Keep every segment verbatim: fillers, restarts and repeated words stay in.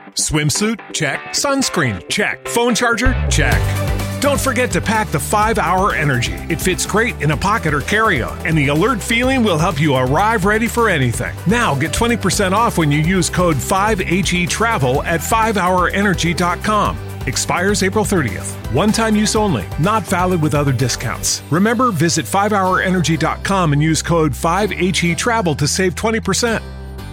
Swimsuit? Check. Sunscreen? Check. Phone charger? Check. Don't forget to pack the five hour Energy. It fits great in a pocket or carry-on, and the alert feeling will help you arrive ready for anything. Now get twenty percent off when you use code five H E travel at five hour energy dot com. Expires April thirtieth. One-time use only. Not valid with other discounts. Remember, visit five hour energy dot com and use code five H E travel to save twenty percent.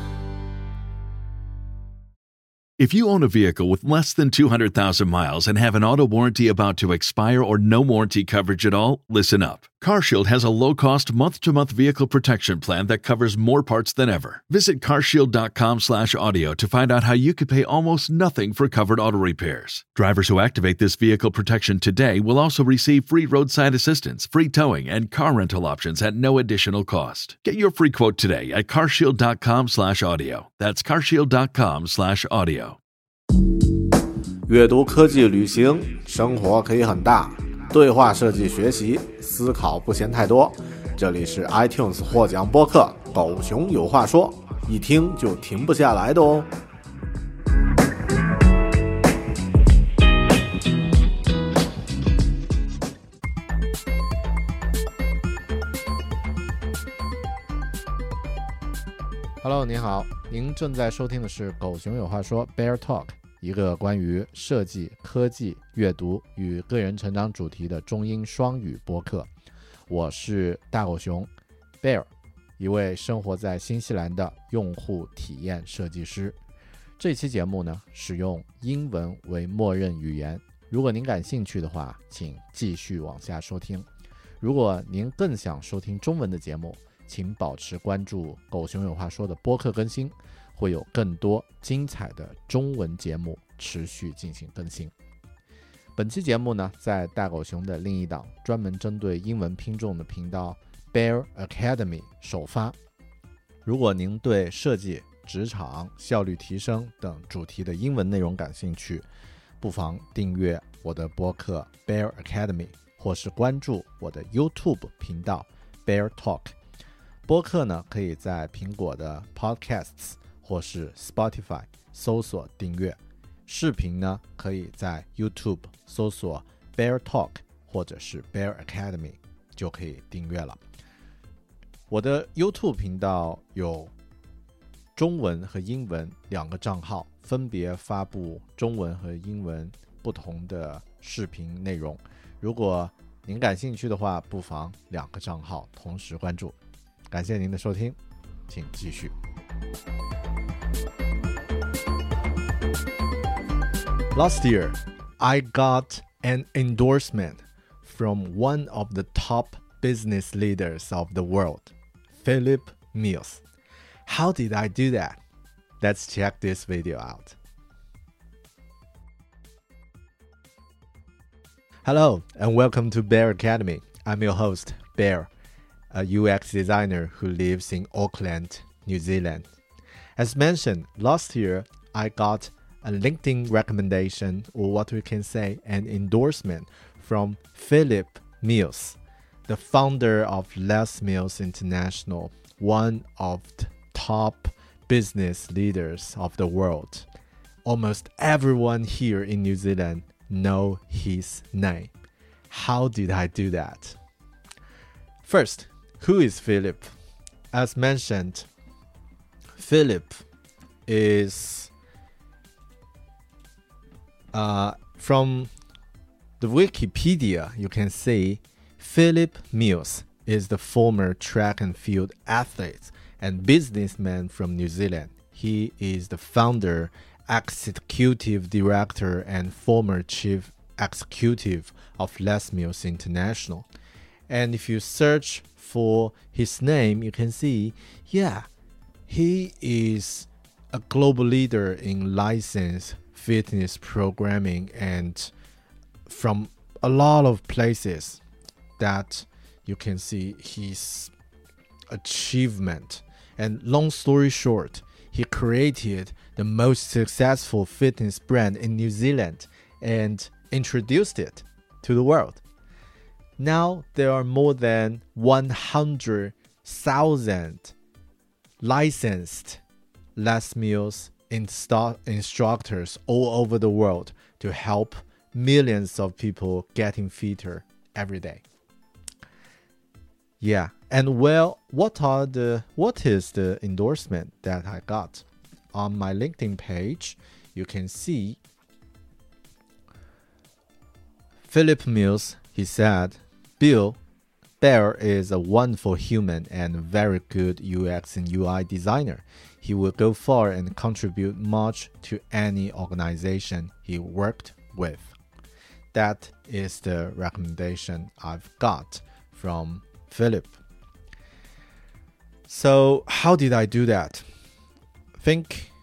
If you own a vehicle with less than two hundred thousand miles and have an auto warranty about to expire or no warranty coverage at all, listen up. CarShield has a low-cost month-to-month vehicle protection plan that covers more parts than ever. Visit carshield.com slash audio to find out how you could pay almost nothing for covered auto repairs. Drivers who activate this vehicle protection today will also receive free roadside assistance, free towing, and car rental options at no additional cost. Get your free quote today at carshield.com slash audio. That's carshield.com slash audio. 阅读、科技、旅行，生活可以很大。对话设计学习，思考不嫌太多。这里是 iTunes 获奖播客《狗熊有话说》，一听就停不下来的哦。Hello， 您好，您正在收听的是《狗熊有话说》Bear Talk， 一个关于设计、科技、阅读与个人成长主题的中英双语播客。我是大狗熊 Bear， 一位生活在新西兰的用户体验设计师。这期节目呢，使用英文为默认语言。如果您感兴趣的话，请继续往下收听。如果您更想收听中文的节目，请保持关注狗熊有话说的播客更新，会有更多精彩的中文节目持续进行更新。本期节目呢，在大狗熊的另一档专门针对英文拼众的频道 Bear Academy 首发。如果您对设计、职场、效率提升等主题的英文内容感兴趣，不妨订阅我的播客 Bear Academy， 或是关注我的 YouTube 频道 Bear Talk。播客呢，可以在苹果的 Podcasts 或是 Spotify 搜索订阅。视频呢，可以在 YouTube 搜索 Bear Talk 或者是 Bear Academy 就可以订阅了。我的 YouTube 频道有中文和英文两个账号，分别发布中文和英文不同的视频内容。如果您感兴趣的话，不妨两个账号同时关注。感谢您的收听，请继续。Last year, I got an endorsement from one of the top business leaders of the world, Philip Mills. How did I do that? Let's check this video out. Hello, and welcome to Bear Academy. I'm your host, Bear, a U X designer who lives in Auckland, New Zealand. As mentioned, last year, I got a LinkedIn recommendation, or what we can say, an endorsement from Philip Mills, the founder of Les Mills International, one of the top business leaders of the world. Almost everyone here in New Zealand know his name. How did I do that? First, who is Philip? As mentioned, Philip is uh, from the Wikipedia, you can see Philip Mills is the former track and field athlete and businessman from New Zealand. He is the founder, executive director, and former chief executive of Les Mills International. And if you search for his name, you can see, yeah, he is a global leader in licensed fitness programming and from a lot of places that you can see his achievement. And long story short, he created the most successful fitness brand in New Zealand and introduced it to the world. Now there are more than one hundred thousand licensed Les Mills insta- instructors all over the world to help millions of people getting fitter every day. Yeah, and well, what are the what is the endorsement that I got? On my LinkedIn page, you can see Philip Mills. He said, Bill, Bear is a wonderful human and very good U X and U I designer. He will go far and contribute much to any organization he worked with. That is the recommendation I've got from Philip. So how did I do that? I think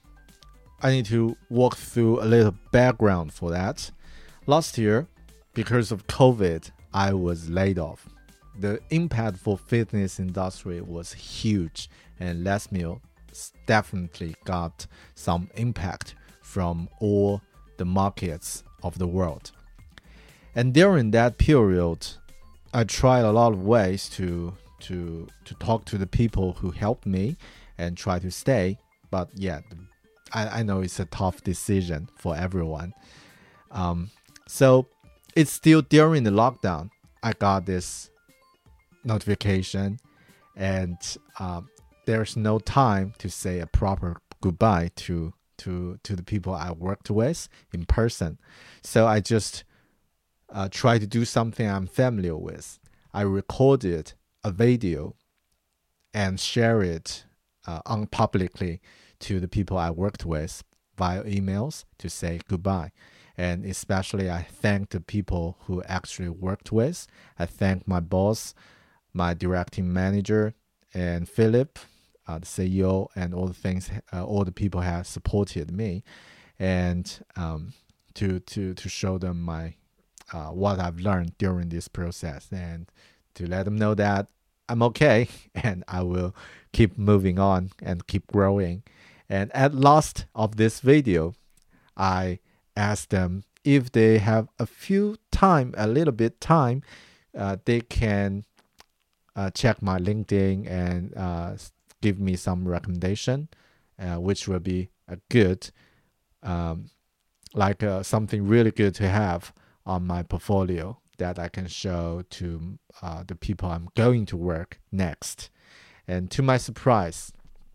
I need to walk through a little background for that. Last year, because of COVID, I was laid off. The impact for fitness industry was huge, and Les Mills definitely got some impact from all the markets of the world. And during that period, I tried a lot of ways to to to talk to the people who helped me and try to stay. But yeah, I, I know it's a tough decision for everyone. Um, so it's still during the lockdown, I got this notification, and um, there's no time to say a proper goodbye to to to the people I worked with in person. So I just uh, try to do something I'm familiar with. I recorded a video and share it uh, on publicly to the people I worked with via emails to say goodbye. And especially I thank the people who actually worked with. I thank my boss, my directing manager, and Philip, uh, the C E O, and all the things, uh, all the people have supported me, and um, to to to show them my uh, what I've learned during this process, and to let them know that I'm okay and I will keep moving on and keep growing. And at last of this video, I asked them if they have a few time, a little bit time, uh, they can uh, check my LinkedIn and uh, give me some recommendation, uh, which will be a good, um, like uh, something really good to have on my portfolio that I can show to uh, the people I'm going to work next. And to my surprise,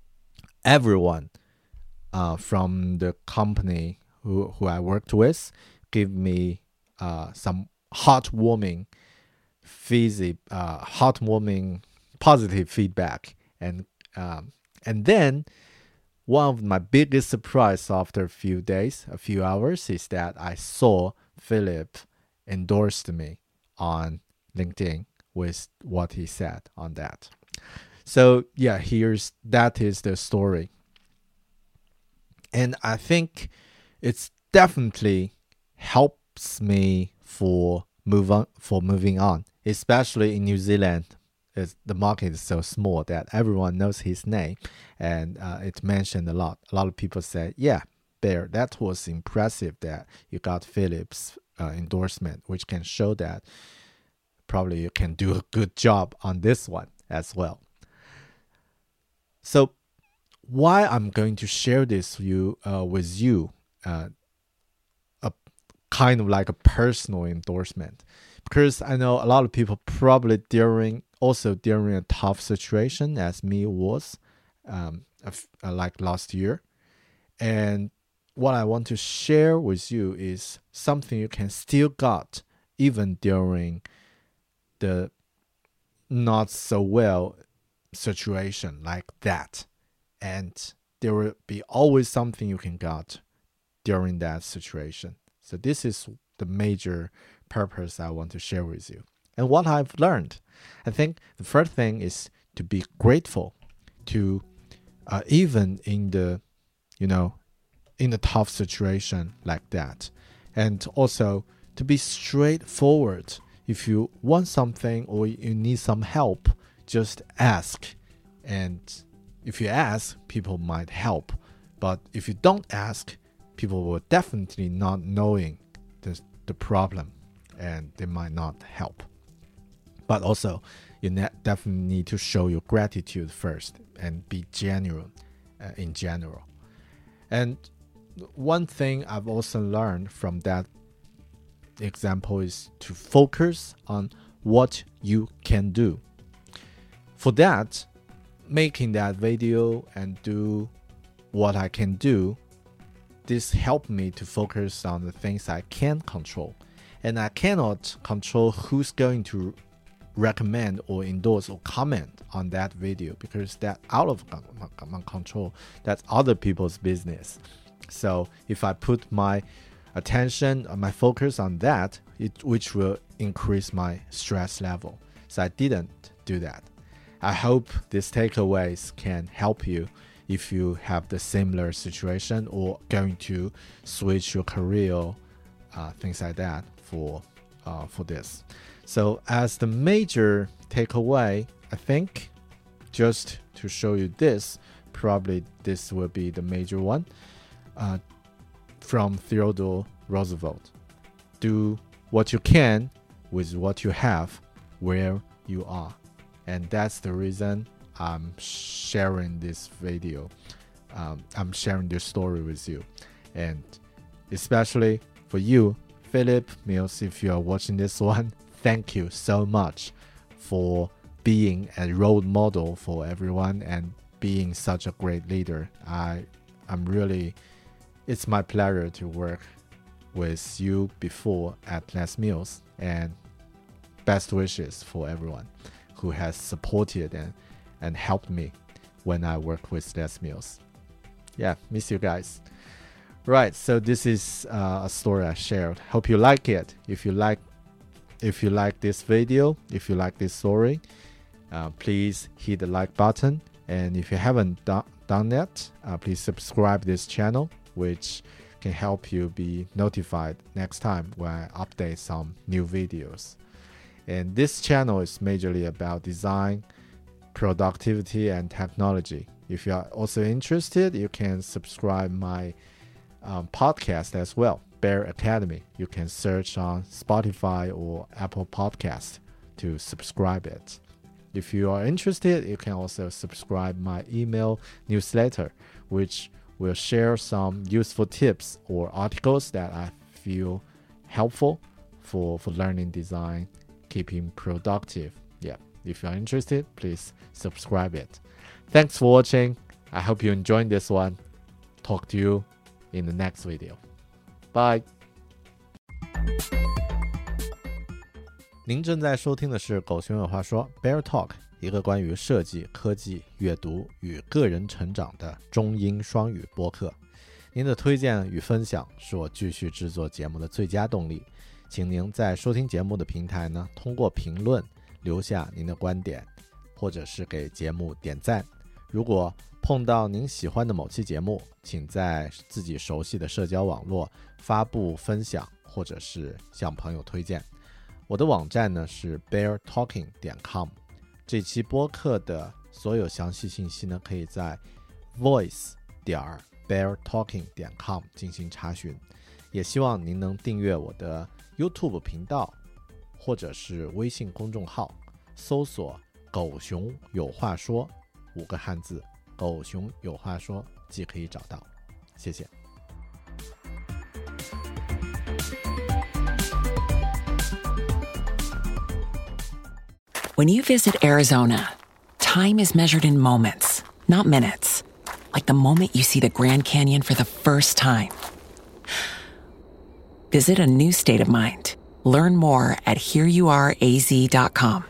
everyone uh, from the company who, who I worked with give me uh, some heartwarming, physi- uh, heartwarming, positive feedback. And um, and then one of my biggest surprise after a few days, a few hours, is that I saw Philip endorsed me on LinkedIn with what he said on that. So yeah, here's that is the story. And I think it's definitely helps me for move on for moving on, especially in New Zealand. It's, the market is so small that everyone knows his name, and uh, it's mentioned a lot. A lot of people say, yeah, Bear, that was impressive that you got Philip's uh, endorsement, which can show that probably you can do a good job on this one as well. So why I'm going to share this with you, uh, with you uh, a kind of like a personal endorsement, because I know a lot of people probably during also during a tough situation as me was um, uh, like last year. And what I want to share with you is something you can still got even during the not so well situation like that. And there will be always something you can got during that situation. So this is the major purpose I want to share with you. And what I've learned, I think the first thing is to be grateful to uh, even in the, you know, in a tough situation like that. And also to be straightforward. If you want something or you need some help, just ask. And if you ask, people might help. But if you don't ask, people will definitely not knowing the, the problem and they might not help. But also, you ne- definitely need to show your gratitude first and be genuine uh, in general. And one thing I've also learned from that example is to focus on what you can do. For that, making that video and do what I can do, this helped me to focus on the things I can control. And I cannot control who's going to recommend or endorse or comment on that video, because that's out of my control. That's other people's business. So if I put my attention, my focus on that, it, which will increase my stress level. So I didn't do that. I hope these takeaways can help you if you have the similar situation or going to switch your career, uh, things like that for uh, for this. So as the major takeaway, I think, just to show you this, probably this will be the major one, uh, from Theodore Roosevelt. Do what you can with what you have where you are. And that's the reason I'm sharing this video. Um, I'm sharing this story with you. And especially for you, Philip Mills, if you are watching this one, thank you so much for being a role model for everyone and being such a great leader. I, I'm really, it's my pleasure to work with you before at Les Mills, and best wishes for everyone who has supported and, and helped me when I work with Les Mills. Yeah, miss you guys. Right, so this is uh, a story I shared. Hope you like it. If you like, if you like this video, if you like this story, uh, please hit the like button. And if you haven't do- done that, uh, please subscribe this channel, which can help you be notified next time when I update some new videos. And this channel is majorly about design, productivity, and technology. If you are also interested, you can subscribe my um, podcast as well, Bear Academy. You can search on Spotify or Apple Podcast to subscribe it. If you are interested, you can also subscribe my email newsletter, which will share some useful tips or articles that I feel helpful for, for learning design, keeping productive. Yeah, if you're interested, please subscribe it. Thanks for watching. I hope you enjoyed this one. Talk to you in the next video. Bye. 您正在收听的是狗熊有话说 Bear Talk， 一个关于设计、科技、阅读与个人成长的中英双语播客。您的推荐与分享是我继续制作节目的最佳动力。请您在收听节目的平台呢，通过评论留下您的观点，或者是给节目点赞。如果碰到您喜欢的某期节目，请在自己熟悉的社交网络发布分享，或者是向朋友推荐。我的网站呢是 bear talking 点 com， 这期播客的所有详细信息呢可以在 voice 点 bear talking 点 com 进行查询。也希望您能订阅我的 YouTube 频道或者是微信公众号，搜索狗熊有话说五个汉字，狗熊有话说即可以找到。谢谢。 When you visit Arizona, time is measured in moments, not minutes. Like the moment you see the Grand Canyon for the first time. Visit a new state of mind. Learn more at here you are a z dot com.